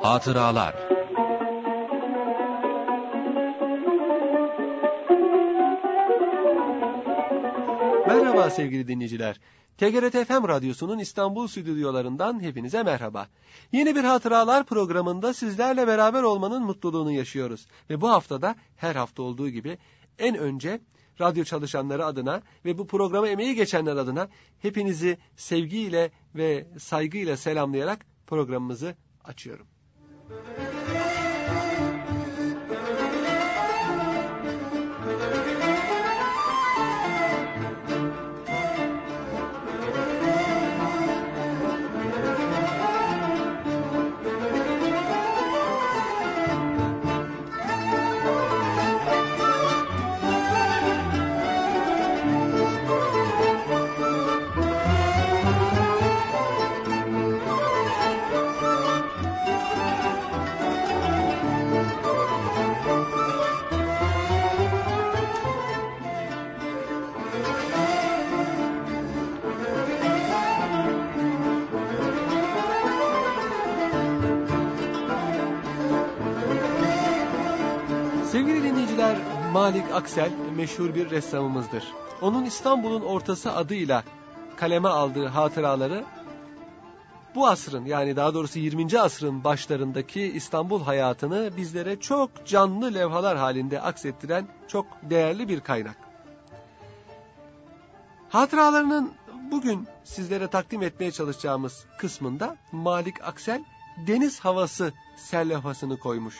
Hatıralar. Merhaba sevgili dinleyiciler. TGRT FM Radyosu'nun İstanbul stüdyolarından hepinize merhaba. Yeni bir Hatıralar programında sizlerle beraber olmanın mutluluğunu yaşıyoruz. Ve bu haftada her hafta olduğu gibi en önce radyo çalışanları adına ve bu programa emeği geçenler adına hepinizi sevgiyle ve saygıyla selamlayarak programımızı açıyorum. Sevgili dinleyiciler, Malik Aksel meşhur bir ressamımızdır. Onun İstanbul'un Ortası adıyla kaleme aldığı hatıraları bu asrın, yani daha doğrusu 20. asrın başlarındaki İstanbul hayatını bizlere çok canlı levhalar halinde aksettiren çok değerli bir kaynak. Hatıralarının bugün sizlere takdim etmeye çalışacağımız kısmında Malik Aksel deniz havası serlevhasını koymuş.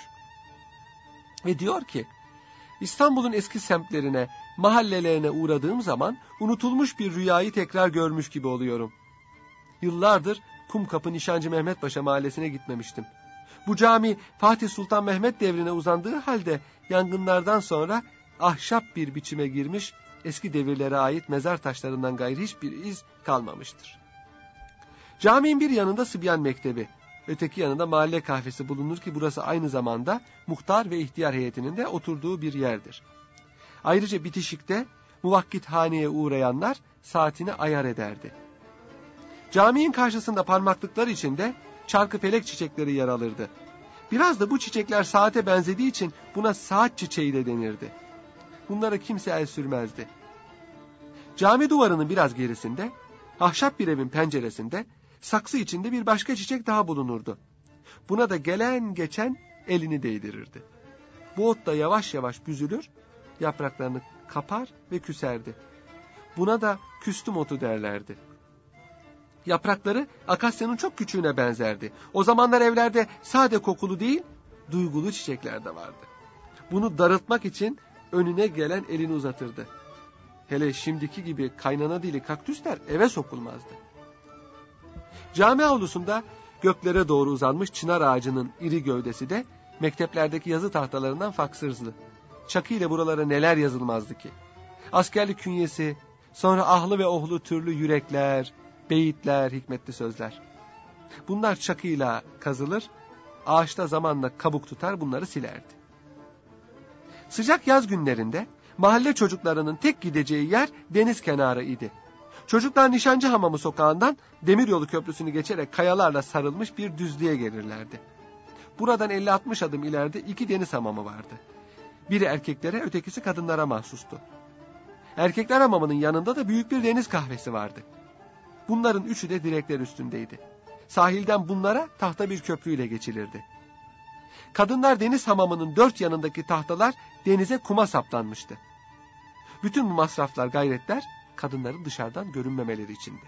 Ve diyor ki, İstanbul'un eski semtlerine, mahallelerine uğradığım zaman unutulmuş bir rüyayı tekrar görmüş gibi oluyorum. Yıllardır Kumkapı Nişancı Mehmet Paşa mahallesine gitmemiştim. Bu cami Fatih Sultan Mehmet devrine uzandığı halde yangınlardan sonra ahşap bir biçime girmiş, eski devirlere ait mezar taşlarından gayrı hiçbir iz kalmamıştır. Caminin bir yanında Sıbyan Mektebi, öteki yanında mahalle kahvesi bulunur ki burası aynı zamanda muhtar ve ihtiyar heyetinin de oturduğu bir yerdir. Ayrıca bitişikte muvakkithaneye uğrayanlar saatini ayar ederdi. Caminin karşısında parmaklıklar içinde çarkıfelek çiçekleri yer alırdı. Biraz da bu çiçekler saate benzediği için buna saat çiçeği de denirdi. Bunlara kimse el sürmezdi. Cami duvarının biraz gerisinde, ahşap bir evin penceresinde, saksı içinde bir başka çiçek daha bulunurdu. Buna da gelen geçen elini değdirirdi. Bu ot da yavaş yavaş büzülür, yapraklarını kapar ve küserdi. Buna da küstüm otu derlerdi. Yaprakları akasyanın çok küçüğüne benzerdi. O zamanlar evlerde sade kokulu değil, duygulu çiçekler de vardı. Bunu darıltmak için önüne gelen elini uzatırdı. Hele şimdiki gibi kaynana dili kaktüsler eve sokulmazdı. Cami avlusunda göklere doğru uzanmış çınar ağacının iri gövdesi de mekteplerdeki yazı tahtalarından faksırzlı. Çakı ile buralara neler yazılmazdı ki? Askerlik künyesi, sonra ahlı ve ohlu türlü yürekler, beyitler, hikmetli sözler. Bunlar çakıyla kazılır, ağaçta zamanla kabuk tutar, bunları silerdi. Sıcak yaz günlerinde mahalle çocuklarının tek gideceği yer deniz kenarı idi. Çocuklar Nişancı Hamamı sokağından Demiryolu Köprüsü'nü geçerek kayalarla sarılmış bir düzlüğe gelirlerdi. Buradan 50-60 adım ileride 2 deniz hamamı vardı. Biri erkeklere, ötekisi kadınlara mahsustu. Erkekler hamamının yanında da büyük bir deniz kahvesi vardı. Bunların üçü de direkler üstündeydi. Sahilden bunlara tahta bir köprüyle geçilirdi. Kadınlar deniz hamamının 4 yanındaki tahtalar denize kuma saplanmıştı. Bütün bu masraflar, gayretler kadınların dışarıdan görünmemeleri içindi.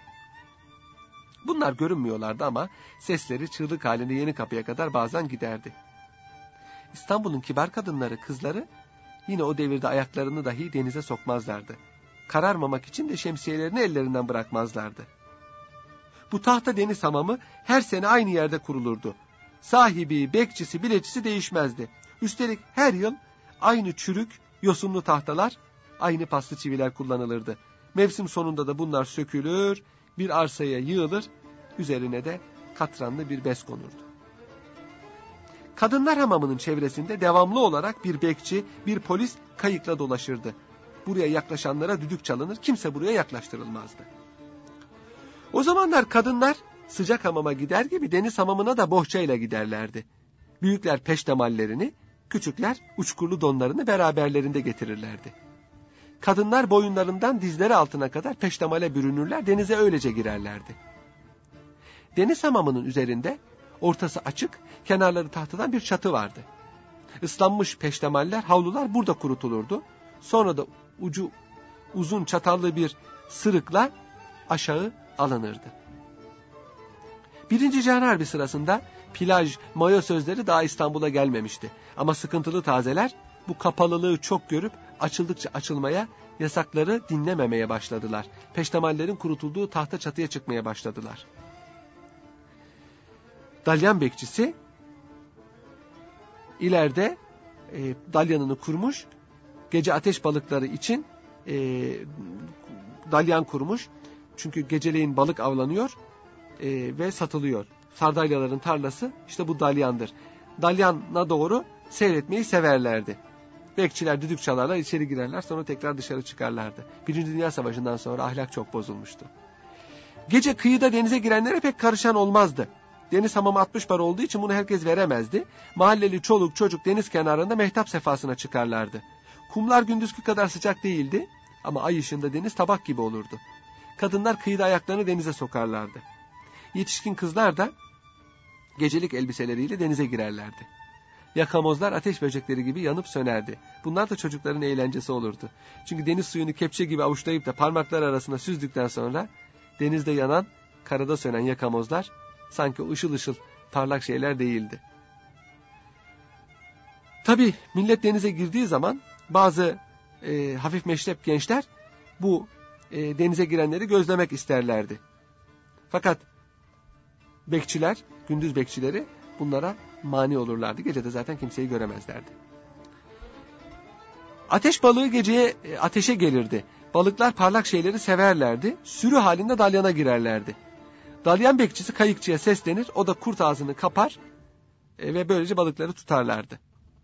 Bunlar görünmüyorlardı ama sesleri çığlık halinde Yenikapı'ya kadar bazen giderdi. İstanbul'un kibar kadınları, kızları yine o devirde ayaklarını dahi denize sokmazlardı. Kararmamak için de şemsiyelerini ellerinden bırakmazlardı. Bu tahta deniz hamamı her sene aynı yerde kurulurdu. Sahibi, bekçisi, biletçisi değişmezdi. Üstelik her yıl aynı çürük, yosunlu tahtalar, aynı paslı çiviler kullanılırdı. Mevsim sonunda da bunlar sökülür, bir arsaya yığılır, üzerine de katranlı bir bez konurdu. Kadınlar hamamının çevresinde devamlı olarak bir bekçi, bir polis kayıkla dolaşırdı. Buraya yaklaşanlara düdük çalınır, kimse buraya yaklaştırılmazdı. O zamanlar kadınlar sıcak hamama gider gibi deniz hamamına da bohçayla giderlerdi. Büyükler peştemallerini, küçükler uçkurlu donlarını beraberlerinde getirirlerdi. Kadınlar boyunlarından dizleri altına kadar peştemale bürünürler, denize öylece girerlerdi. Deniz hamamının üzerinde, ortası açık, kenarları tahtadan bir çatı vardı. Islanmış peştemaller, havlular burada kurutulurdu. Sonra da ucu uzun çatallı bir sırıkla aşağı alınırdı. Birinci Cihan Harbi sırasında plaj, mayo sözleri daha İstanbul'a gelmemişti. Ama sıkıntılı tazeler bu kapalılığı çok görüp açıldıkça açılmaya, yasakları dinlememeye başladılar. Peştemallerin kurutulduğu tahta çatıya çıkmaya başladılar. Dalyan bekçisi ileride dalyanını kurmuş, gece ateş balıkları için dalyan kurmuş. Çünkü geceleyin balık avlanıyor ve satılıyor. Sardalyaların tarlası işte bu dalyandır. Dalyana doğru seyretmeyi severlerdi. Bekçiler düdük çalarlar, içeri girerler, sonra tekrar dışarı çıkarlardı. Birinci Dünya Savaşı'ndan sonra ahlak çok bozulmuştu. Gece kıyıda denize girenlere pek karışan olmazdı. Deniz hamamı 60 para olduğu için bunu herkes veremezdi. Mahalleli çoluk çocuk deniz kenarında mehtap sefasına çıkarlardı. Kumlar gündüzkü kadar sıcak değildi ama ay ışığında deniz tabak gibi olurdu. Kadınlar kıyıda ayaklarını denize sokarlardı. Yetişkin kızlar da gecelik elbiseleriyle denize girerlerdi. Yakamozlar ateş böcekleri gibi yanıp sönerdi. Bunlar da çocukların eğlencesi olurdu. Çünkü deniz suyunu kepçe gibi avuçlayıp da parmaklar arasına süzdükten sonra denizde yanan, karada sönen yakamozlar sanki ışıl ışıl parlak şeyler değildi. Tabii millet denize girdiği zaman bazı hafif meşrep gençler bu denize girenleri gözlemek isterlerdi. Fakat bekçiler, gündüz bekçileri bunlara mani olurlardı. Gece de zaten kimseyi göremezlerdi. Ateş balığı geceye ateşe gelirdi. Balıklar parlak şeyleri severlerdi. Sürü halinde dalyana girerlerdi. Dalyan bekçisi kayıkçıya seslenir. O da kurt ağzını kapar ve böylece balıkları tutarlardı.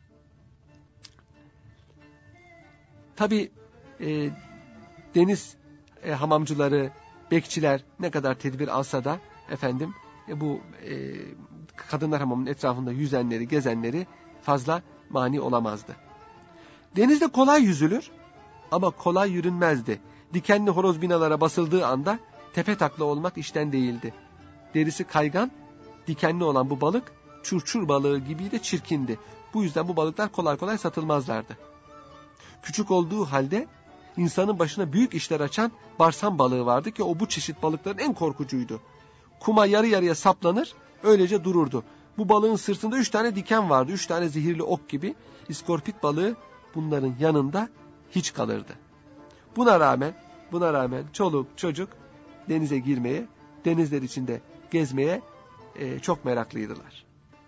Tabii deniz hamamcıları, bekçiler ne kadar tedbir alsa da bu kadınlar hamamının etrafında yüzenleri, gezenleri fazla mani olamazdı. Denizde kolay yüzülür ama kolay yürünmezdi. Dikenli horoz binalara basıldığı anda tepe takla olmak işten değildi. Derisi kaygan, dikenli olan bu balık çurçur balığı gibi de çirkindi. Bu yüzden bu balıklar kolay kolay satılmazlardı. Küçük olduğu halde insanın başına büyük işler açan barsan balığı vardı ki o bu çeşit balıkların en korkucuydu. Kuma yarı yarıya saplanır, öylece dururdu. Bu balığın sırtında 3 tane diken vardı, 3 tane zehirli ok gibi. İskorpit balığı bunların yanında hiç kalırdı. Buna rağmen çoluk çocuk denize girmeye, denizler içinde gezmeye çok meraklıydılar.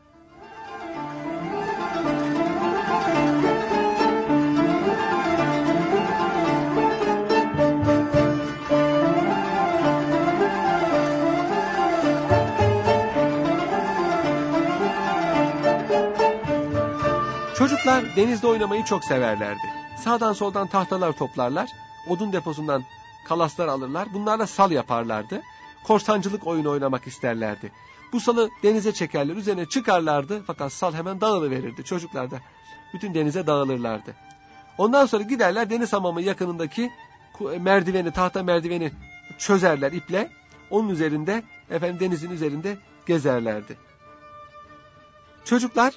Çocuklar denizde oynamayı çok severlerdi. Sağdan soldan tahtalar toplarlar, odun deposundan kalaslar alırlar, bunlarla sal yaparlardı. Korsancılık oyunu oynamak isterlerdi. Bu salı denize çekerler, üzerine çıkarlardı fakat sal hemen dağılıverirdi. Çocuklar da bütün denize dağılırlardı. Ondan sonra giderler deniz hamamı yakınındaki tahta merdiveni çözerler iple. Onun üzerinde denizin üzerinde gezerlerdi. Çocuklar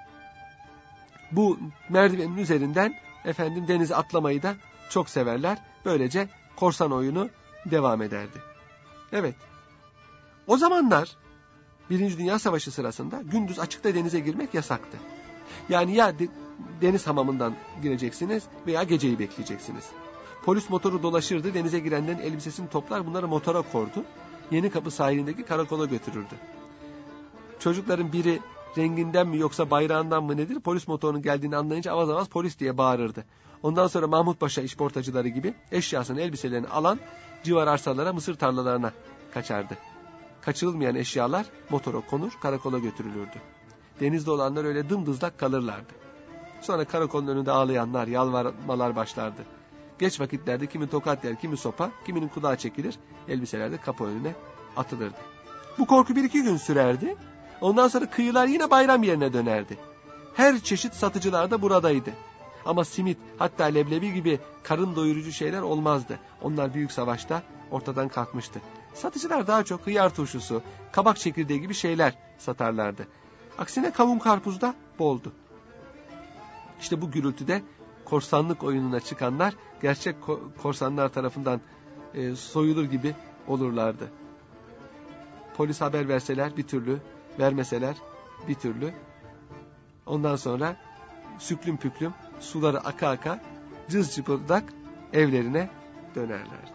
bu merdivenin üzerinden denize atlamayı da çok severler. Böylece korsan oyunu devam ederdi. Evet. O zamanlar Birinci Dünya Savaşı sırasında gündüz açıkta denize girmek yasaktı. Yani ya deniz hamamından gireceksiniz veya geceyi bekleyeceksiniz. Polis motoru dolaşırdı, denize girenlerin elbisesini toplar, bunları motora kordu. Yenikapı sahilindeki karakola götürürdü. Çocukların biri renginden mi yoksa bayrağından mı nedir, polis motorunun geldiğini anlayınca avaz avaz polis diye bağırırdı. Ondan sonra Mahmut Paşa işportacıları gibi eşyasını, elbiselerini alan civar arsalara, mısır tarlalarına kaçardı. Kaçırılmayan eşyalar motora konur, karakola götürülürdü. Denizde olanlar öyle dımdızlak kalırlardı. Sonra karakolun önünde ağlayanlar, yalvarmalar başlardı. Geç vakitlerde kimi tokat yer, kimi sopa, kiminin kulağı çekilir, elbiseler de kapı önüne atılırdı. Bu korku 1-2 gün sürerdi. Ondan sonra kıyılar yine bayram yerine dönerdi. Her çeşit satıcılar da buradaydı. Ama simit, hatta leblebi gibi karın doyurucu şeyler olmazdı. Onlar büyük savaşta ortadan kalkmıştı. Satıcılar daha çok hıyar turşusu, kabak çekirdeği gibi şeyler satarlardı. Aksine kavun karpuz da boldu. İşte bu gürültüde korsanlık oyununa çıkanlar gerçek korsanlar tarafından soyulur gibi olurlardı. Polis haber verseler bir türlü, vermeseler bir türlü. Ondan sonra süklüm püklüm suları aka aka cız cıpırdak evlerine dönerlerdi.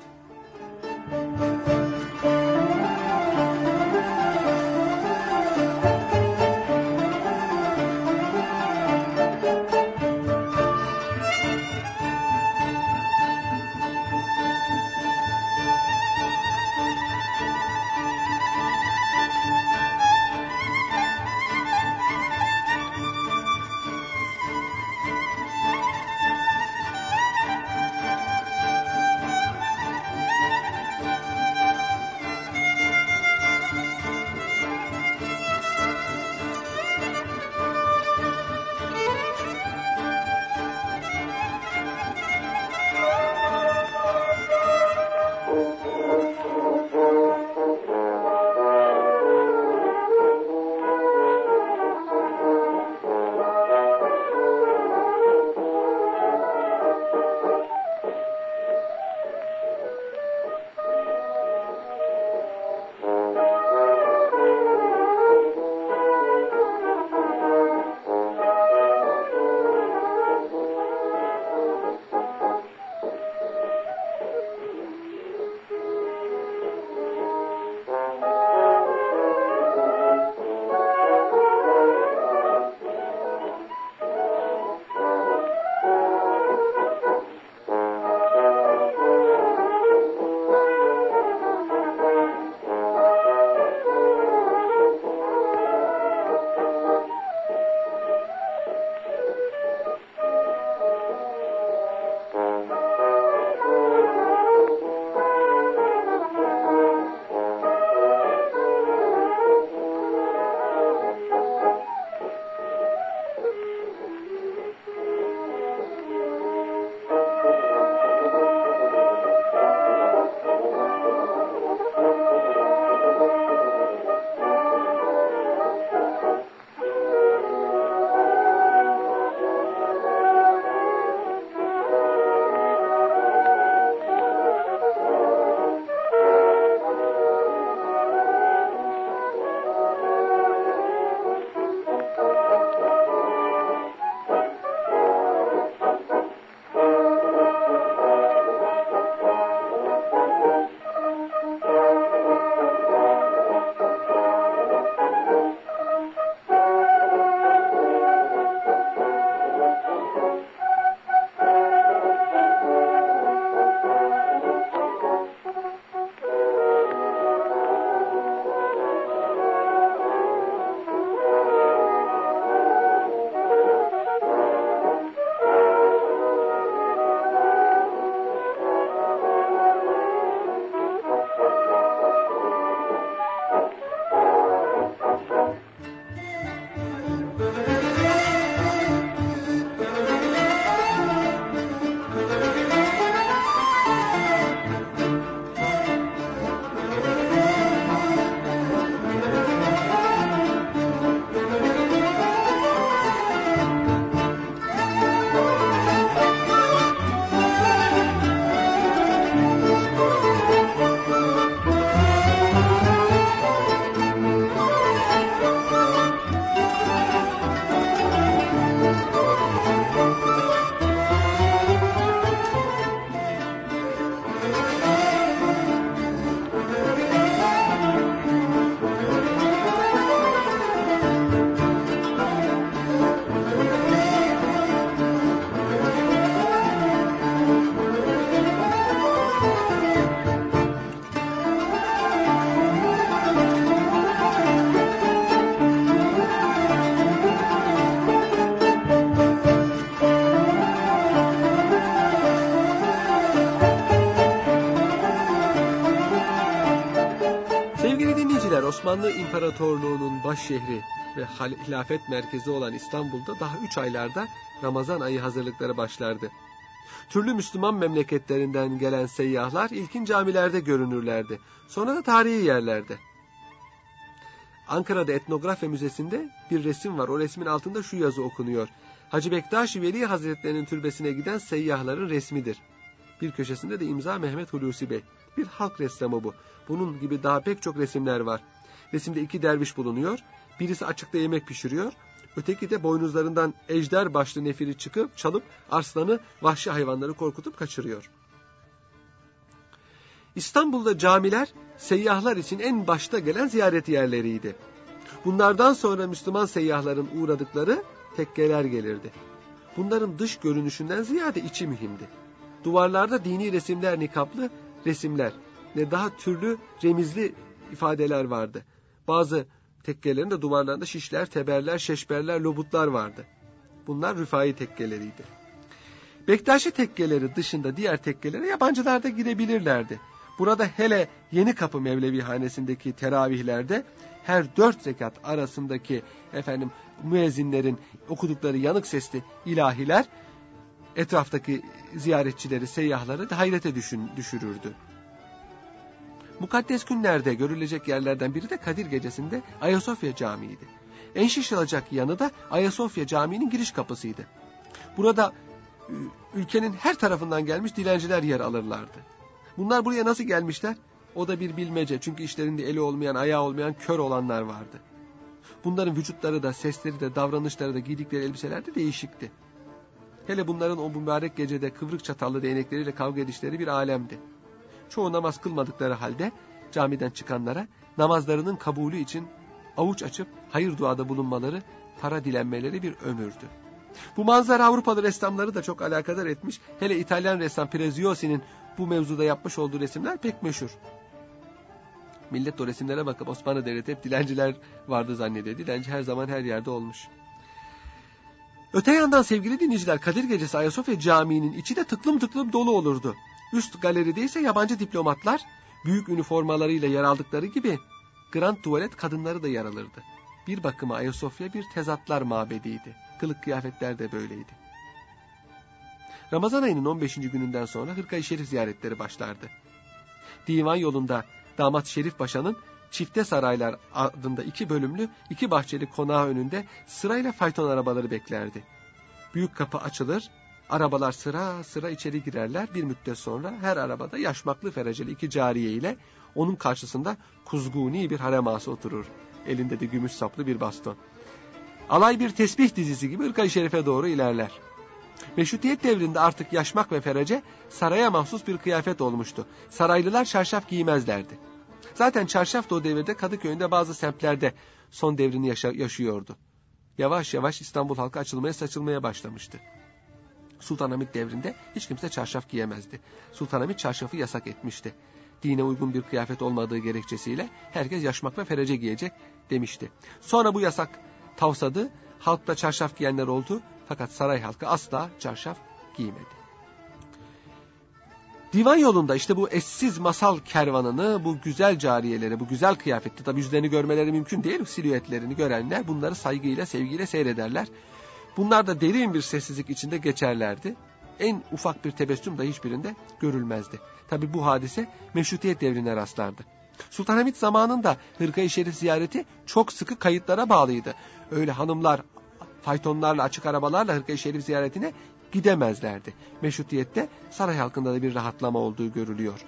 Osmanlı İmparatorluğu'nun baş şehri ve hilafet merkezi olan İstanbul'da daha 3 aylarda Ramazan ayı hazırlıkları başlardı. Türlü Müslüman memleketlerinden gelen seyyahlar ilkin camilerde görünürlerdi. Sonra da tarihi yerlerde. Ankara'da Etnografya Müzesi'nde bir resim var. O resmin altında şu yazı okunuyor: Hacı Bektaş-ı Veli Hazretleri'nin türbesine giden seyyahların resmidir. Bir köşesinde de imza Mehmet Hulusi Bey. Bir halk ressamı bu. Bunun gibi daha pek çok resimler var. Resimde 2 derviş bulunuyor. Birisi açıkta yemek pişiriyor. Öteki de boynuzlarından ejder başlı nefiri çalıp arslanı, vahşi hayvanları korkutup kaçırıyor. İstanbul'da camiler seyyahlar için en başta gelen ziyaret yerleriydi. Bunlardan sonra Müslüman seyyahların uğradıkları tekkeler gelirdi. Bunların dış görünüşünden ziyade içi mühimdi. Duvarlarda dini resimler, nikaplı resimler ve daha türlü remizli ifadeler vardı. Bazı tekkelerin de duvarlarında şişler, teberler, şeşberler, lobutlar vardı. Bunlar Rüfai tekkeleriydi. Bektaşi tekkeleri dışında diğer tekkelere yabancılar da girebilirlerdi. Burada hele Yenikapı Mevlevihanesi'ndeki teravihlerde her 4 rekat arasındaki müezzinlerin okudukları yanık sesli ilahiler etraftaki ziyaretçileri, seyyahları da hayrete düşürürdü. Mukaddes günlerde görülecek yerlerden biri de Kadir Gecesi'nde Ayasofya Camii'ydi. En şaşılacak yanı da Ayasofya Camii'nin giriş kapısıydı. Burada ülkenin her tarafından gelmiş dilenciler yer alırlardı. Bunlar buraya nasıl gelmişler? O da bir bilmece, çünkü işlerinde eli olmayan, ayağı olmayan kör olanlar vardı. Bunların vücutları da, sesleri de, davranışları da, giydikleri elbiseler de değişikti. Hele bunların o mübarek gecede kıvrık çatallı değnekleriyle kavga edişleri bir alemdi. Çoğu namaz kılmadıkları halde camiden çıkanlara namazlarının kabulü için avuç açıp hayır duada bulunmaları, para dilenmeleri bir ömürdü. Bu manzara Avrupalı ressamları da çok alakadar etmiş. Hele İtalyan ressam Preziosi'nin bu mevzuda yapmış olduğu resimler pek meşhur. Millet o resimlere bakıp Osmanlı Devleti hep dilenciler vardı zannediyor. Dilenci her zaman her yerde olmuş. Öte yandan sevgili dinleyiciler, Kadir Gecesi Ayasofya Camii'nin içi de tıklım tıklım dolu olurdu. Üst galeride ise yabancı diplomatlar büyük üniformalarıyla yer aldıkları gibi grand tuvalet kadınları da yer alırdı. Bir bakıma Ayasofya bir tezatlar mabediydi. Kılık kıyafetler de böyleydi. Ramazan ayının 15. gününden sonra Hırka-i Şerif ziyaretleri başlardı. Divan yolunda Damat Şerif Paşa'nın Çifte Saraylar adında 2 bölümlü 2 bahçeli konağı önünde sırayla fayton arabaları beklerdi. Büyük kapı açılır, arabalar sıra sıra içeri girerler. Bir müddet sonra her arabada yaşmaklı fereceli 2 cariye ile onun karşısında kuzguni bir harem ağası oturur. Elinde de gümüş saplı bir baston. Alay bir tesbih dizisi gibi Hırka-i Şerif'e doğru ilerler. Meşrutiyet devrinde artık yaşmak ve ferece saraya mahsus bir kıyafet olmuştu. Saraylılar çarşaf giymezlerdi. Zaten çarşaf da o devirde Kadıköy'ünde bazı semtlerde son devrini yaşıyordu. Yavaş yavaş İstanbul halkı açılmaya saçılmaya başlamıştı. Sultanahmet devrinde hiç kimse çarşaf giyemezdi. Sultanahmet çarşafı yasak etmişti. Dine uygun bir kıyafet olmadığı gerekçesiyle herkes yaşmak ve ferece giyecek demişti. Sonra bu yasak tavsadı, halkta çarşaf giyenler oldu, fakat saray halkı asla çarşaf giymedi. Divan yolunda işte bu eşsiz masal kervanını, bu güzel cariyeleri, bu güzel kıyafette, tabi yüzlerini görmeleri mümkün değil, silüetlerini görenler bunları saygıyla, sevgiyle seyrederler. Bunlar da derin bir sessizlik içinde geçerlerdi. En ufak bir tebessüm de hiçbirinde görülmezdi. Tabi bu hadise Meşrutiyet devrine rastlardı. Sultanahmet zamanında Hırka-i Şerif ziyareti çok sıkı kayıtlara bağlıydı. Öyle hanımlar faytonlarla, açık arabalarla Hırka-i Şerif ziyaretine gidemezlerdi. Meşrutiyette saray halkında da bir rahatlama olduğu görülüyor.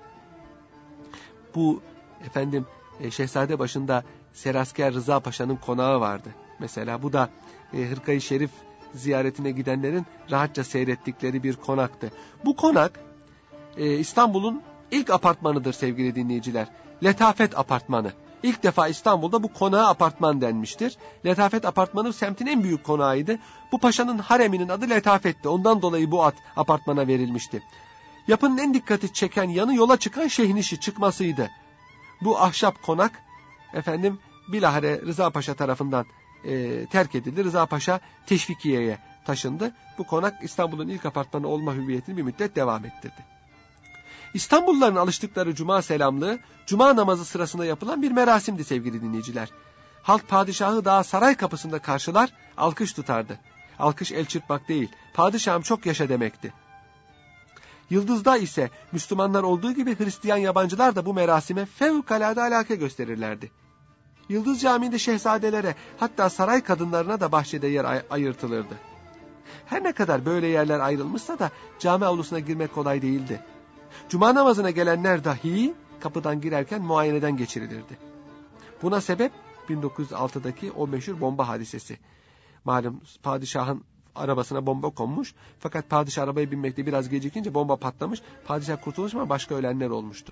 Bu Şehzadebaşı'nda Serasker Rıza Paşa'nın konağı vardı. Mesela bu da Hırka-i Şerif ziyaretine gidenlerin rahatça seyrettikleri bir konaktı. Bu konak İstanbul'un ilk apartmanıdır sevgili dinleyiciler. Letafet Apartmanı. İlk defa İstanbul'da bu konağa apartman denmiştir. Letafet Apartmanı semtin en büyük konağıydı. Bu paşanın hareminin adı Letafet'ti. Ondan dolayı bu ad apartmana verilmişti. Yapının en dikkati çeken yanı yola çıkan şehnişi çıkmasıydı. Bu ahşap konak bilahare Rıza Paşa tarafından terk edildi. Rıza Paşa Teşvikiye'ye taşındı. Bu konak İstanbul'un ilk apartmanı olma hüviyetini bir müddet devam ettirdi. İstanbulluların alıştıkları cuma selamlığı, cuma namazı sırasında yapılan bir merasimdi sevgili dinleyiciler. Halk padişahı daha saray kapısında karşılar, alkış tutardı. Alkış el çırpmak değil, padişahım çok yaşa demekti. Yıldız'da ise Müslümanlar olduğu gibi Hristiyan yabancılar da bu merasime fevkalade alaka gösterirlerdi. Yıldız Camii'nde şehzadelere, hatta saray kadınlarına da bahçede yer ayırtılırdı. Her ne kadar böyle yerler ayrılmışsa da cami avlusuna girmek kolay değildi. Cuma namazına gelenler dahi kapıdan girerken muayeneden geçirilirdi. Buna sebep 1906'daki o meşhur bomba hadisesi. Malum padişahın arabasına bomba konmuş, fakat padişah arabaya binmekte biraz gecikince bomba patlamış, padişah kurtulmuş ama başka ölenler olmuştu.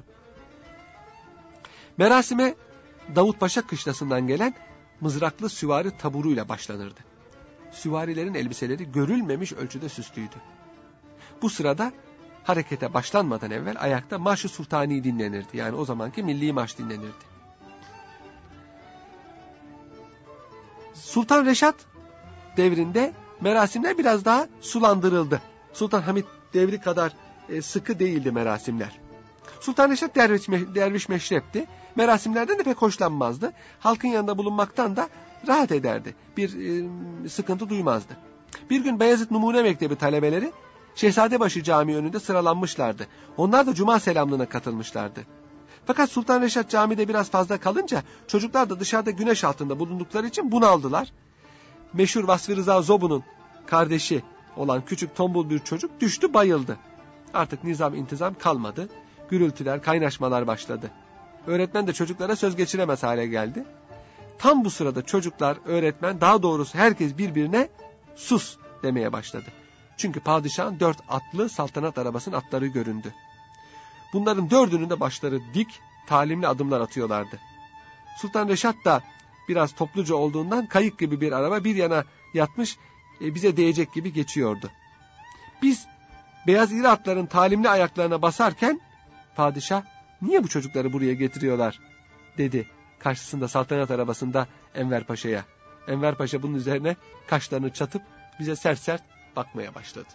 Merasime Davutpaşa kışlasından gelen mızraklı süvari taburuyla başlanırdı. Süvarilerin elbiseleri görülmemiş ölçüde süslüydü. Bu sırada harekete başlanmadan evvel ayakta Marş-ı Sultani dinlenirdi. Yani o zamanki milli marş dinlenirdi. Sultan Reşat devrinde merasimler biraz daha sulandırıldı. Sultan Hamid devri kadar sıkı değildi merasimler. Sultan Reşat derviş meşrepti. Merasimlerden de pek hoşlanmazdı. Halkın yanında bulunmaktan da rahat ederdi. Bir sıkıntı duymazdı. Bir gün Beyazıt Numune Mektebi talebeleri Şehzadebaşı Camii önünde sıralanmışlardı. Onlar da cuma selamlığına katılmışlardı. Fakat Sultan Reşat camide biraz fazla kalınca çocuklar da dışarıda güneş altında bulundukları için bunaldılar. Meşhur Vasfi Rıza Zobu'nun kardeşi olan küçük tombul bir çocuk düştü, bayıldı. Artık nizam intizam kalmadı. Gürültüler, kaynaşmalar başladı. Öğretmen de çocuklara söz geçiremez hale geldi. Tam bu sırada çocuklar, öğretmen, daha doğrusu herkes birbirine sus demeye başladı. Çünkü padişahın 4 atlı saltanat arabasının atları göründü. Bunların 4'ünün de başları dik, talimli adımlar atıyorlardı. Sultan Reşat da biraz topluca olduğundan kayık gibi bir araba bir yana yatmış, bize değecek gibi geçiyordu. Biz beyaz iri atların talimli ayaklarına basarken padişah niye bu çocukları buraya getiriyorlar dedi karşısında saltanat arabasında Enver Paşa'ya. Enver Paşa bunun üzerine kaşlarını çatıp bize sert sert bakmaya başladı.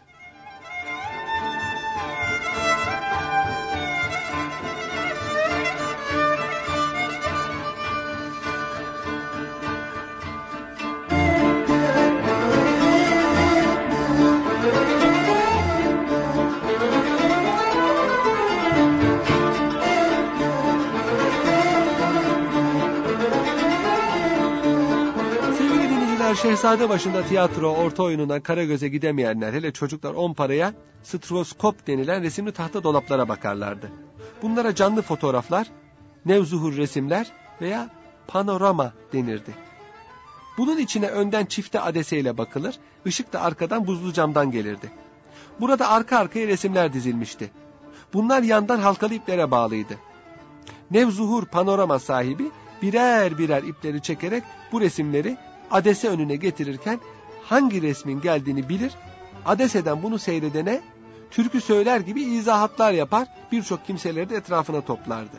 Şehzadebaşı'nda tiyatro, orta oyununa, Karagöz'e gidemeyenler, hele çocuklar 10 paraya stroskop denilen resimli tahta dolaplara bakarlardı. Bunlara canlı fotoğraflar, nevzuhur resimler veya panorama denirdi. Bunun içine önden çifte adeseyle bakılır, ışık da arkadan buzlu camdan gelirdi. Burada arka arkaya resimler dizilmişti. Bunlar yandan halkalı iplere bağlıydı. Nevzuhur panorama sahibi birer birer ipleri çekerek bu resimleri adese önüne getirirken hangi resmin geldiğini bilir, adeseden bunu seyredene türkü söyler gibi izahatlar yapar, birçok kimseleri de etrafına toplardı.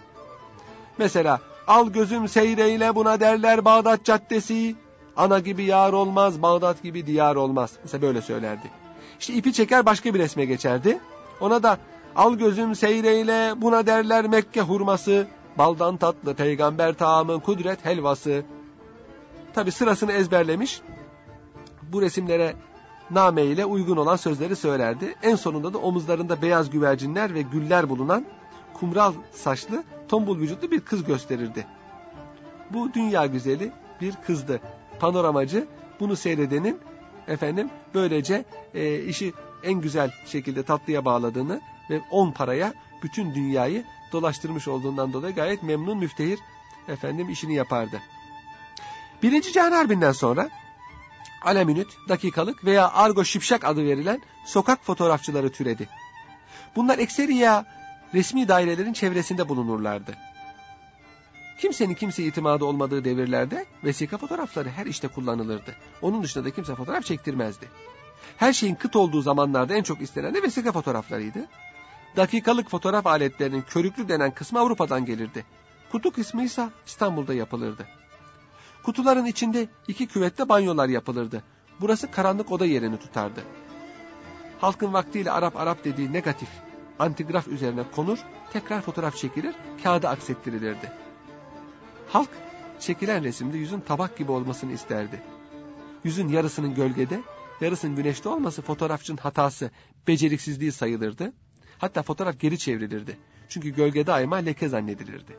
Mesela al gözüm seyreyle buna derler Bağdat Caddesi, ana gibi yar olmaz, Bağdat gibi diyar olmaz. Mesela böyle söylerdi. İşte ipi çeker başka bir resme geçerdi. Ona da al gözüm seyreyle buna derler Mekke hurması, baldan tatlı peygamber taamın kudret helvası. Tabi sırasını ezberlemiş, bu resimlere name ile uygun olan sözleri söylerdi. En sonunda da omuzlarında beyaz güvercinler ve güller bulunan kumral saçlı, tombul vücutlu bir kız gösterirdi. Bu dünya güzeli bir kızdı. Panoramacı bunu seyredenin böylece işi en güzel şekilde tatlıya bağladığını ve 10 paraya bütün dünyayı dolaştırmış olduğundan dolayı gayet memnun, müftehir işini yapardı. Birinci Cihan Harbi'nden sonra Alaminüt, dakikalık veya argo şipşak adı verilen sokak fotoğrafçıları türedi. Bunlar ekseriya resmi dairelerin çevresinde bulunurlardı. Kimsenin kimseye itimadı olmadığı devirlerde vesika fotoğrafları her işte kullanılırdı. Onun dışında da kimse fotoğraf çektirmezdi. Her şeyin kıt olduğu zamanlarda en çok istenen de vesika fotoğraflarıydı. Dakikalık fotoğraf aletlerinin körüklü denen kısmı Avrupa'dan gelirdi. Kutu kısmı ise İstanbul'da yapılırdı. Kutuların içinde 2 küvette banyolar yapılırdı. Burası karanlık oda yerini tutardı. Halkın vaktiyle Arap dediği negatif antigraf üzerine konur, tekrar fotoğraf çekilir, kağıda aksettirilirdi. Halk çekilen resimde yüzün tabak gibi olmasını isterdi. Yüzün yarısının gölgede, yarısının güneşte olması fotoğrafçının hatası, beceriksizliği sayılırdı. Hatta fotoğraf geri çevrilirdi. Çünkü gölge daima leke zannedilirdi.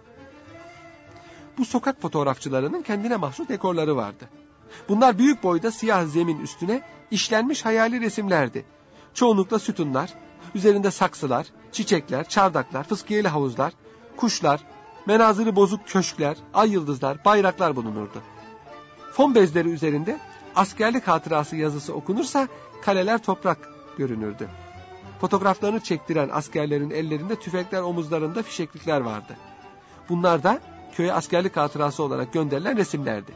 Bu sokak fotoğrafçılarının kendine mahsus dekorları vardı. Bunlar büyük boyda siyah zemin üstüne işlenmiş hayali resimlerdi. Çoğunlukla sütunlar, üzerinde saksılar, çiçekler, çardaklar, fıskiyeli havuzlar, kuşlar, menazırı bozuk köşkler, ay yıldızlar, bayraklar bulunurdu. Fon bezleri üzerinde askerlik hatırası yazısı okunursa kaleler toprak görünürdü. Fotoğraflarını çektiren askerlerin ellerinde tüfekler, omuzlarında fişeklikler vardı. Bunlar da köye askerlik hatırası olarak gönderilen resimlerdi.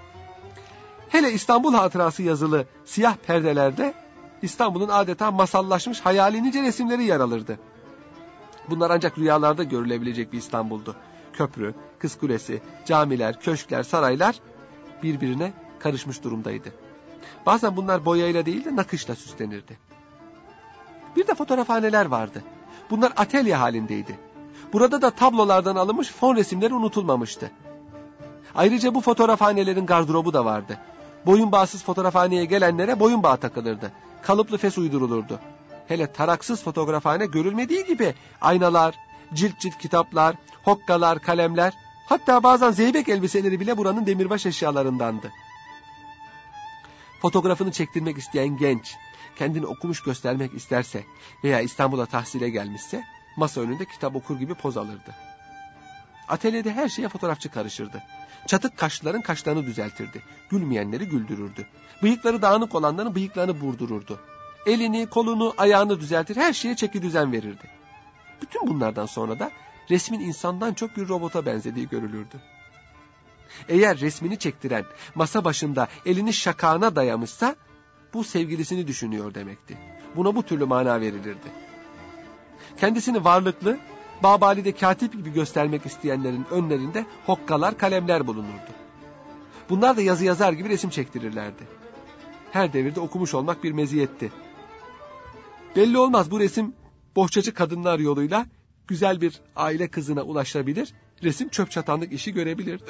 Hele İstanbul hatırası yazılı siyah perdelerde İstanbul'un adeta masallaşmış hayali nice resimleri yer alırdı. Bunlar ancak rüyalarda görülebilecek bir İstanbul'du. Köprü, Kız Kulesi, camiler, köşkler, saraylar birbirine karışmış durumdaydı. Bazen bunlar boyayla değil de nakışla süslenirdi. Bir de fotoğrafhaneler vardı. Bunlar atölye halindeydi. Burada da tablolardan alınmış fon resimleri unutulmamıştı. Ayrıca bu fotoğrafhanelerin gardırobu da vardı. Boyun bağsız fotoğrafhaneye gelenlere boyun bağı takılırdı. Kalıplı fes uydurulurdu. Hele taraksız fotoğrafhane görülmediği gibi aynalar, cilt cilt kitaplar, hokkalar, kalemler, hatta bazen zeybek elbiseleri bile buranın demirbaş eşyalarındandı. Fotoğrafını çektirmek isteyen genç, kendini okumuş göstermek isterse veya İstanbul'a tahsile gelmişse masa önünde kitap okur gibi poz alırdı. Atölyede her şeye fotoğrafçı karışırdı. Çatık kaşlıların kaşlarını düzeltirdi. Gülmeyenleri güldürürdü. Bıyıkları dağınık olanların bıyıklarını vurdururdu. Elini, kolunu, ayağını düzeltir, her şeye çeki düzen verirdi. Bütün bunlardan sonra da resmin insandan çok bir robota benzediği görülürdü. Eğer resmini çektiren masa başında elini şakağına dayamışsa bu sevgilisini düşünüyor demekti. Buna bu türlü mana verilirdi. Kendisini varlıklı, Babali'de katip gibi göstermek isteyenlerin önlerinde hokkalar, kalemler bulunurdu. Bunlar da yazı yazar gibi resim çektirirlerdi. Her devirde okumuş olmak bir meziyetti. Belli olmaz, bu resim bohçacı kadınlar yoluyla güzel bir aile kızına ulaşabilir, resim çöp çatanlık işi görebilirdi.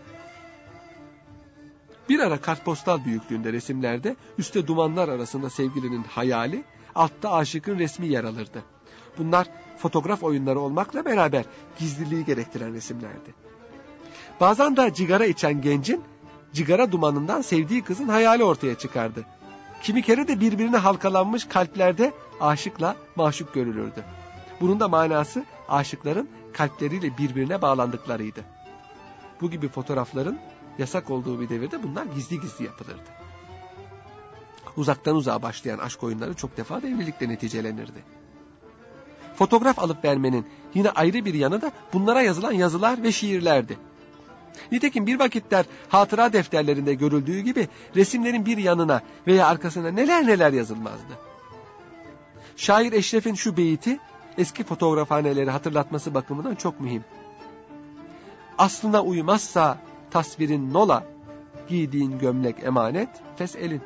Bir ara kartpostal büyüklüğünde resimlerde üstte dumanlar arasında sevgilinin hayali, altta aşıkın resmi yer alırdı. Bunlar fotoğraf oyunları olmakla beraber gizliliği gerektiren resimlerdi. Bazen de cigara içen gencin cigara dumanından sevdiği kızın hayali ortaya çıkardı. Kimi kere de birbirine halkalanmış kalplerde aşıkla maşuk görülürdü. Bunun da manası aşıkların kalpleriyle birbirine bağlandıklarıydı. Bu gibi fotoğrafların yasak olduğu bir devirde bunlar gizli gizli yapılırdı. Uzaktan uzağa başlayan aşk oyunları çok defa da evlilikle neticelenirdi. Fotoğraf alıp vermenin yine ayrı bir yanı da bunlara yazılan yazılar ve şiirlerdi. Nitekim bir vakitler hatıra defterlerinde görüldüğü gibi resimlerin bir yanına veya arkasına neler neler yazılmazdı. Şair Eşref'in şu beyti eski fotoğrafhaneleri hatırlatması bakımından çok mühim. Aslına uymazsa tasvirin nola, giydiğin gömlek emanet, fes elin.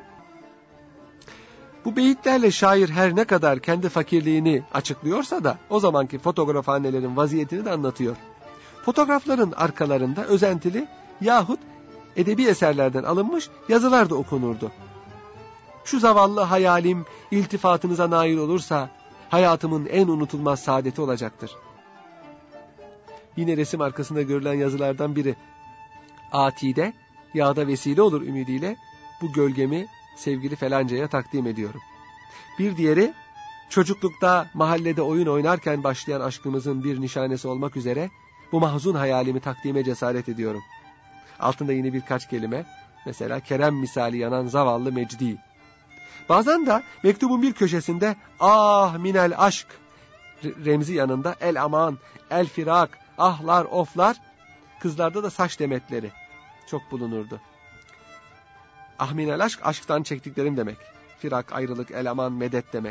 Bu beyitlerle şair her ne kadar kendi fakirliğini açıklıyorsa da o zamanki fotoğrafhanelerin vaziyetini de anlatıyor. Fotoğrafların arkalarında özentili yahut edebi eserlerden alınmış yazılar da okunurdu. Şu zavallı hayalim iltifatınıza nail olursa hayatımın en unutulmaz saadeti olacaktır. Yine resim arkasında görülen yazılardan biri. Atide yağda vesile olur ümidiyle bu gölgemi sevgili felancaya takdim ediyorum. Bir diğeri, çocuklukta mahallede oyun oynarken başlayan aşkımızın bir nişanesi olmak üzere bu mahzun hayalimi takdime cesaret ediyorum. Altında yine birkaç kelime, mesela Kerem misali yanan zavallı Mecdi. Bazen de mektubun bir köşesinde ah minel aşk remzi yanında el aman, el firak, ahlar, oflar, kızlarda da saç demetleri çok bulunurdu. Ah minel aşk, aşktan çektiklerim demek. Firak, ayrılık, eleman, medet demek.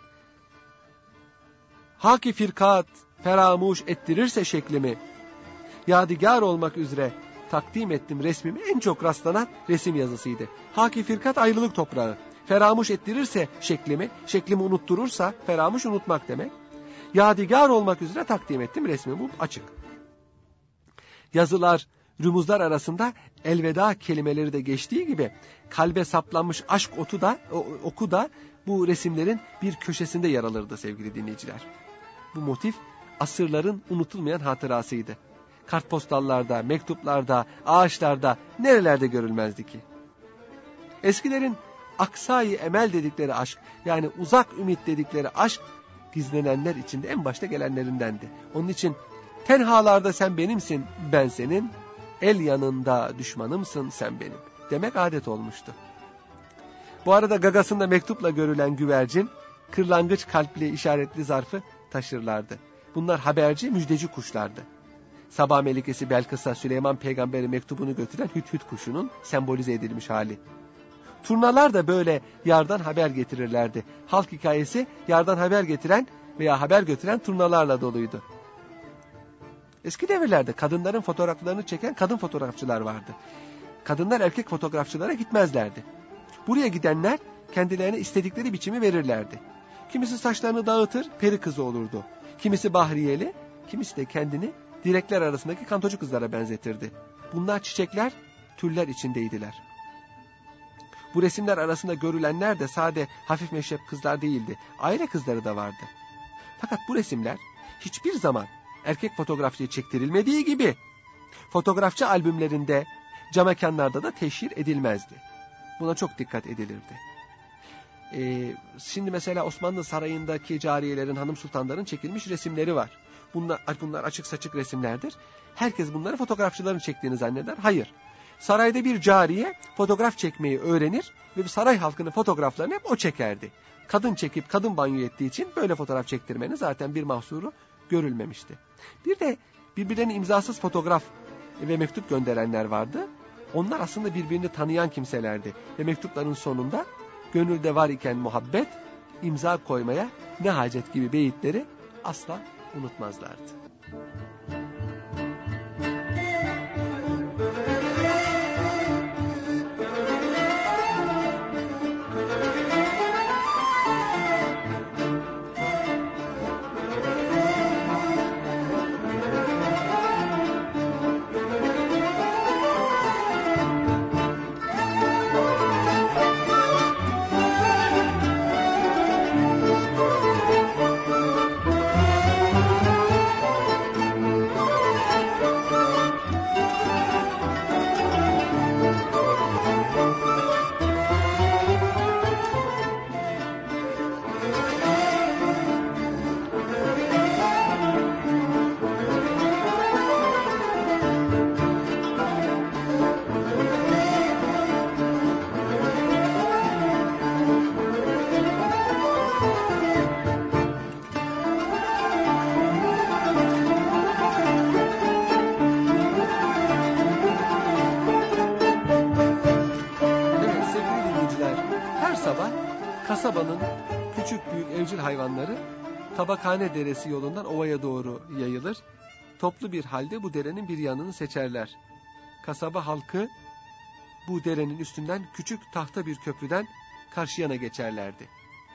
Haki firkat, feramuş ettirirse şeklimi, yadigar olmak üzere takdim ettim resmimi en çok rastlanan resim yazısıydı. Haki firkat ayrılık toprağı, feramuş ettirirse şeklimi, şeklimi unutturursa, feramuş unutmak demek. yadigar olmak üzere takdim ettim. Resmi bu, açık. Yazılar, rümuzlar arasında elveda kelimeleri de geçtiği gibi kalbe saplanmış aşk oku da bu resimlerin bir köşesinde yer alırdı sevgili dinleyiciler. Bu motif asırların unutulmayan hatırasıydı. Kartpostallarda, mektuplarda, ağaçlarda, nerelerde görülmezdi ki? Eskilerin aksai emel dedikleri aşk, yani uzak ümit dedikleri aşk, gizlenenler içinde en başta gelenlerindendi. Onun için tenhalarda sen benimsin, ben senin, el yanında düşmanımsın sen benim demek adet olmuştu. Bu arada gagasında mektupla görülen güvercin, kırlangıç kalpli işaretli zarfı taşırlardı. Bunlar haberci, müjdeci kuşlardı. Sabah melikesi Belkıs'a Süleyman Peygamber'e mektubunu götüren hüthüt kuşunun sembolize edilmiş hali. Turnalar da böyle yardan haber getirirlerdi. Halk hikayesi yardan haber getiren veya haber götüren turnalarla doluydu. Eski devirlerde kadınların fotoğraflarını çeken kadın fotoğrafçılar vardı. Kadınlar erkek fotoğrafçılara gitmezlerdi. Buraya gidenler kendilerine istedikleri biçimi verirlerdi. Kimisi saçlarını dağıtır, peri kızı olurdu. Kimisi bahriyeli, kimisi de kendini direkler arasındaki kantocu kızlara benzetirdi. Bunlar çiçekler, tüller içindeydiler. Bu resimler arasında görülenler de sade hafif meşrep kızlar değildi. Aile kızları da vardı. Fakat bu resimler hiçbir zaman erkek fotoğrafçıya çektirilmediği gibi fotoğrafçı albümlerinde, camekanlarda da teşhir edilmezdi. Buna çok dikkat edilirdi. Şimdi mesela Osmanlı Sarayı'ndaki cariyelerin, hanım sultanların çekilmiş resimleri var. Bunlar açık saçık resimlerdir. Herkes bunları fotoğrafçıların çektiğini zanneder. Hayır. Sarayda bir cariye fotoğraf çekmeyi öğrenir ve saray halkının fotoğraflarını hep o çekerdi. Kadın çekip kadın banyo ettiği için böyle fotoğraf çektirmenin zaten bir mahsuru görülmemişti. Bir de birbirlerine imzasız fotoğraf ve mektup gönderenler vardı. Onlar aslında birbirini tanıyan kimselerdi ve mektupların sonunda gönülde var iken muhabbet, imza koymaya ne hacet gibi beyitleri asla unutmazlardı. Kasabanın küçük büyük evcil hayvanları Tabakhane Deresi yolundan ovaya doğru yayılır. Toplu bir halde bu derenin bir yanını seçerler. Kasaba halkı bu derenin üstünden küçük tahta bir köprüden karşı yana geçerlerdi.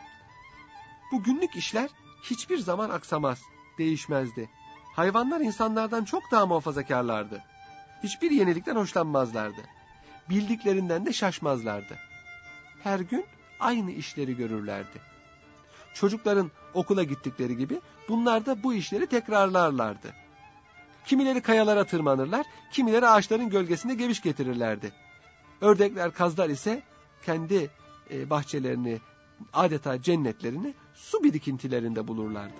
Bu günlük işler hiçbir zaman aksamaz, değişmezdi. Hayvanlar insanlardan çok daha muhafazakarlardı. Hiçbir yenilikten hoşlanmazlardı. Bildiklerinden de şaşmazlardı. Her gün aynı işleri görürlerdi. Çocukların okula gittikleri gibi bunlar da bu işleri tekrarlarlardı. Kimileri kayalara tırmanırlar, kimileri ağaçların gölgesinde geviş getirirlerdi. Ördekler, kazlar ise kendi bahçelerini, adeta cennetlerini su birikintilerinde bulurlardı.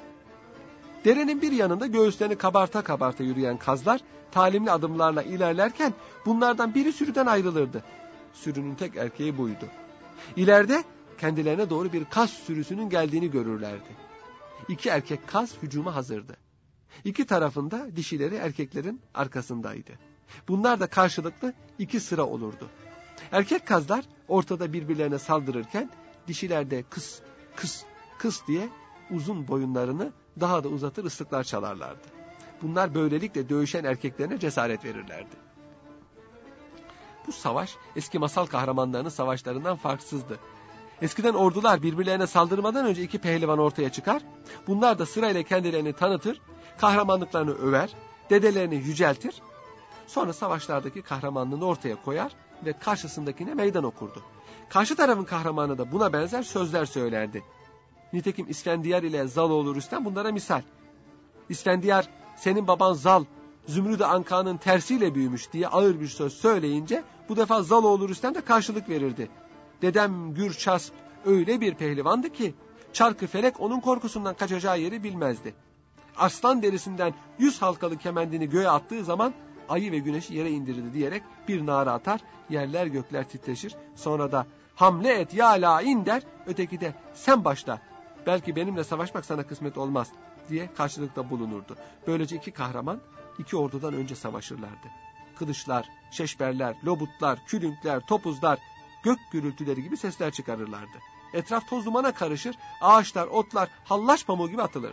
Derenin bir yanında göğüslerini kabarta kabarta yürüyen kazlar talimli adımlarla ilerlerken bunlardan biri sürüden ayrılırdı. Sürünün tek erkeği buydu. İleride kendilerine doğru bir kaz sürüsünün geldiğini görürlerdi. İki erkek kaz hücuma hazırdı. İki tarafında dişileri erkeklerin arkasındaydı. Bunlar da karşılıklı iki sıra olurdu. Erkek kazlar ortada birbirlerine saldırırken dişiler de kıs kıs kıs diye uzun boyunlarını daha da uzatır ıslıklar çalarlardı. Bunlar böylelikle dövüşen erkeklerine cesaret verirlerdi. Bu savaş eski masal kahramanlarının savaşlarından farksızdı. Eskiden ordular birbirlerine saldırmadan önce iki pehlivan ortaya çıkar. Bunlar da sırayla kendilerini tanıtır, kahramanlıklarını över, dedelerini yüceltir. Sonra savaşlardaki kahramanlığını ortaya koyar ve karşısındakine meydan okurdu. Karşı tarafın kahramanı da buna benzer sözler söylerdi. Nitekim İsfendiyar ile Zaloğlu Rüstem bunlara misal. İsfendiyar, senin baban Zal, Zümrüt-i Anka'nın tersiyle büyümüş diye ağır bir söz söyleyince bu defa Zaloğlu Rüstem de karşılık verirdi. Dedem Gürçasp öyle bir pehlivandı ki çarkı felek onun korkusundan kaçacağı yeri bilmezdi. Aslan derisinden 100 halkalı kemendini göğe attığı zaman ayı ve güneşi yere indirirdi diyerek bir nara atar, yerler gökler titreşir. Sonra da hamle et ya lain der, öteki de sen başla, belki benimle savaşmak sana kısmet olmaz diye karşılıkta bulunurdu. Böylece iki kahraman iki ordudan önce savaşırlardı. Kılıçlar, şeşberler, lobutlar, külünkler, topuzlar, gök gürültüleri gibi sesler çıkarırlardı. Etraf toz dumana karışır, ağaçlar, otlar hallaç pamuğu gibi atılırdı.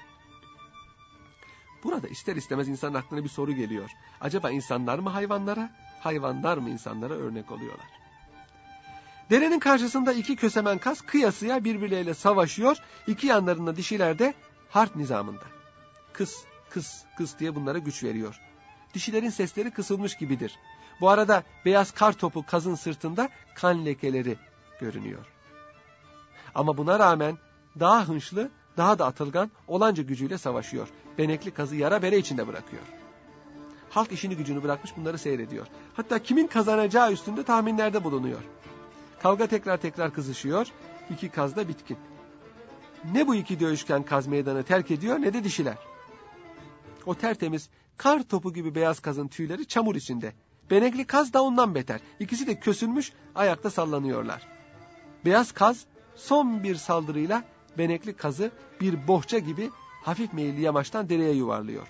Burada ister istemez insanın aklına bir soru geliyor. Acaba insanlar mı hayvanlara, hayvanlar mı insanlara örnek oluyorlar? Derenin karşısında iki kösemen kaz kıyasıya birbirleriyle savaşıyor. İki yanlarında dişiler de harp nizamında. Kıs, kıs, kıs diye bunlara güç veriyor. Dişilerin sesleri kısılmış gibidir. Bu arada beyaz kar topu kazın sırtında kan lekeleri görünüyor. Ama buna rağmen daha hınçlı, daha da atılgan olanca gücüyle savaşıyor. Benekli kazı yara bere içinde bırakıyor. Halk işini gücünü bırakmış bunları seyrediyor. Hatta kimin kazanacağı üstünde tahminlerde bulunuyor. Kavga tekrar kızışıyor. İki kaz da bitkin. Ne bu iki dövüşken kaz meydanı terk ediyor ne de dişiler. O tertemiz kar topu gibi beyaz kazın tüyleri çamur içinde. Benekli kaz da ondan beter. İkisi de kösülmüş, ayakta sallanıyorlar. Beyaz kaz son bir saldırıyla benekli kazı bir bohça gibi hafif meyilli yamaçtan dereye yuvarlıyor.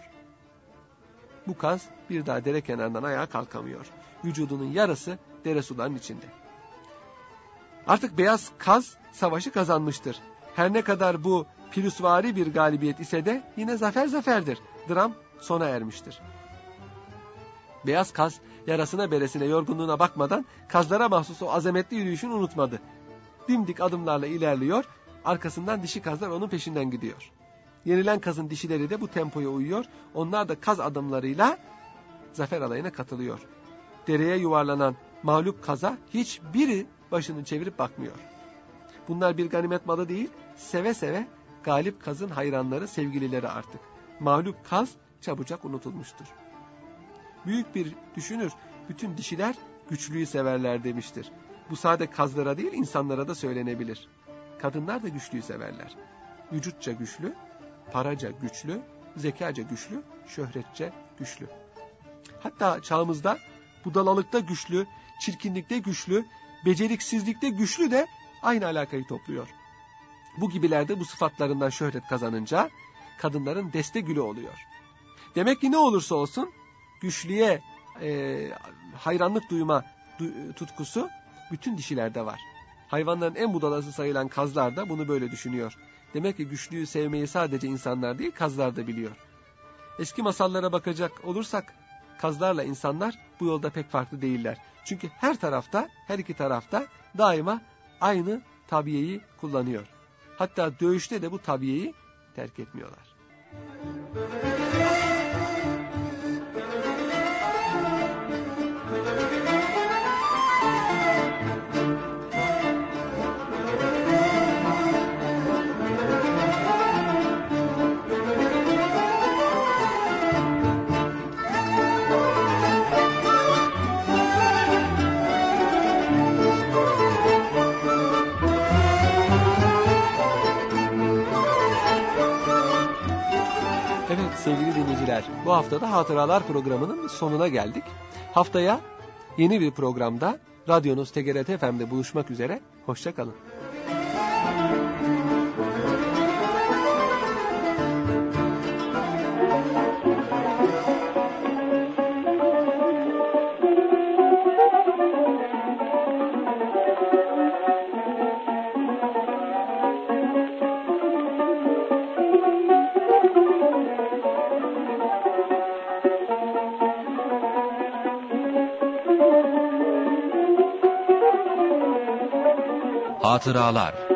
Bu kaz bir daha dere kenarından ayağa kalkamıyor. Vücudunun yarısı dere sularının içinde. Artık beyaz kaz savaşı kazanmıştır. Her ne kadar bu pürüzvari bir galibiyet ise de yine zafer zaferdir. Dram sona ermiştir. Beyaz kaz yarasına beresine yorgunluğuna bakmadan kazlara mahsus o azametli yürüyüşünü unutmadı. Dimdik adımlarla ilerliyor, arkasından dişi kazlar onun peşinden gidiyor. Yenilen kazın dişileri de bu tempoya uyuyor, onlar da kaz adımlarıyla zafer alayına katılıyor. Dereye yuvarlanan mağlup kaza hiçbiri başını çevirip bakmıyor. Bunlar bir ganimet malı değil, seve seve galip kazın hayranları, sevgilileri artık. Mağlup kaz çabucak unutulmuştur. Büyük bir düşünür, bütün dişiler güçlüyü severler demiştir. Bu sadece kazlara değil, insanlara da söylenebilir. Kadınlar da güçlüyü severler. Vücutça güçlü, paraca güçlü, zekaca güçlü, şöhretçe güçlü. Hatta çağımızda budalalıkta güçlü, çirkinlikte güçlü, beceriksizlikte güçlü de aynı alakayı topluyor. Bu gibiler de bu sıfatlarından şöhret kazanınca kadınların deste gülü oluyor. Demek ki ne olursa olsun güçlüye hayranlık duyma tutkusu bütün dişilerde var. Hayvanların en budalası sayılan kazlar da bunu böyle düşünüyor. Demek ki güçlüyü sevmeyi sadece insanlar değil, kazlar da biliyor. Eski masallara bakacak olursak kazlarla insanlar bu yolda pek farklı değiller. Çünkü her tarafta, her iki tarafta daima aynı tabiyeyi kullanıyor. Hatta dövüşte de bu tabiyeyi terk etmiyorlar. Sevgili dinleyiciler, bu haftada Hatıralar programının sonuna geldik. Haftaya yeni bir programda radyonuz TGRT FM'de buluşmak üzere. Hoşça kalın. Hatıralar.